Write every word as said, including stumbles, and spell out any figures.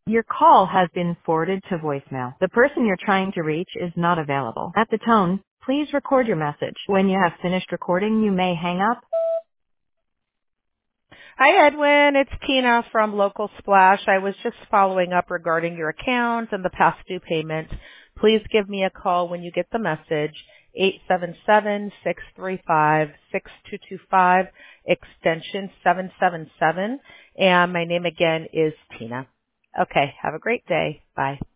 Your call has been forwarded to voicemail. The person you're trying to reach is not available. At the tone, please record your message. When you have finished recording, you may hang up. Hi, Edwin. It's Tina from Local Splash. I was just following up regarding your account and the past due payments. Please give me a call when you get the message, eight seven seven, six three five, six two two five, extension seven seven seven. And my name again is Tina. Okay, have a great day. Bye.